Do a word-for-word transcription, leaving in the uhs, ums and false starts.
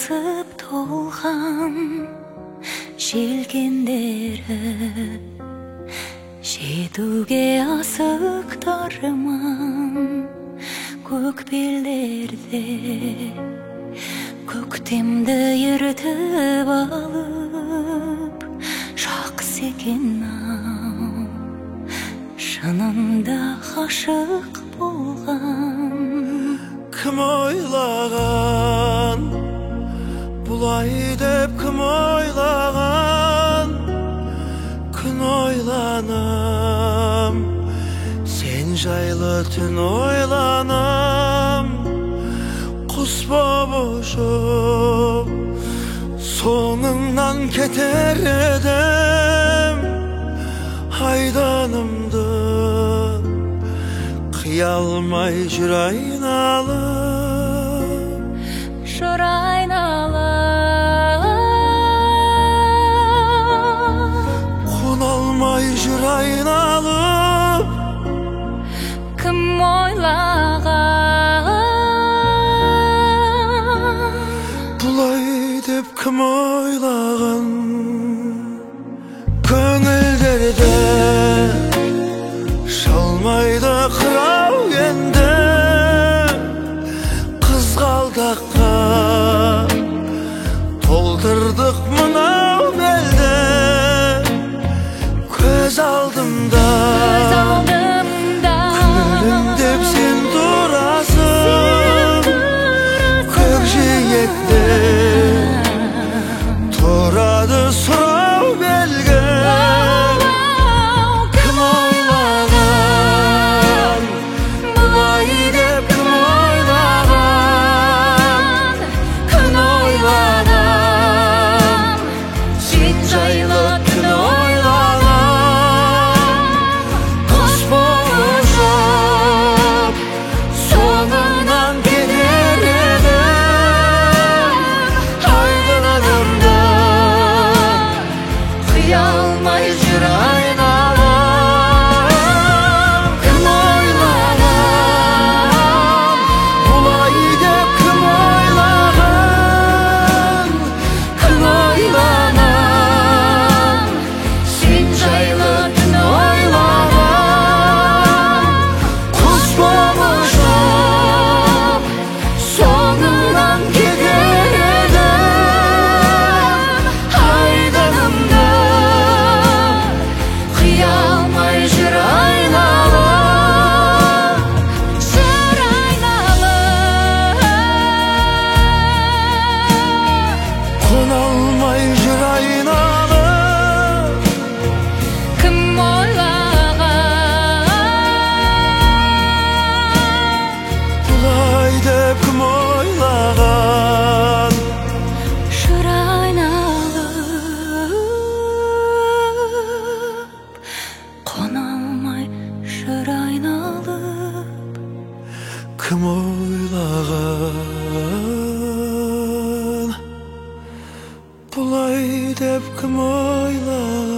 басып толған желкендері жетуге асықтарман көк белдерде көктемді ертіп алып жақсы екен-ау шынында ғашық болған. Кім ойлаған бұлай деп, кім ойлаған? Күн ойланам, сен жайлы түн ойланам. Құс боп ұшып соңыңнан кетер едім, айданымды қия алмай жүр айналып, жүр айналып, қона алмай жүр айналып. кім ойлаған бұлай деп, кім ойлаған? Көңілдерде шалмайды қырау енді, қызғалдаққа толтырдық мынау белді. Көз алдымда күлімдеп сен тұрасың, көкжиекте тұрады сұрау белгі. Кім ойлаған бұлай деп, кім ойлаған? күн ойланам, сен жайлы түн ойланам. Құс боп ұшып соңыңнан кетер едім, айданымды қия алмай жүр айналып. кім ойлаған бұлай деп, кім ойлаған? күн ойланам, сен жайлы түн ойланам. Құс боп ұшып соңыңнан кетер едім, айданымды қия алмай жүр айналып, жүр айналып, қона алмай жүр айналып. кім ойлаған Бұлай деп, кім ойлаған? жүр айналып, қона алмай жүр айналып. Кім ойлаған бұлай деп, кім ойлаған?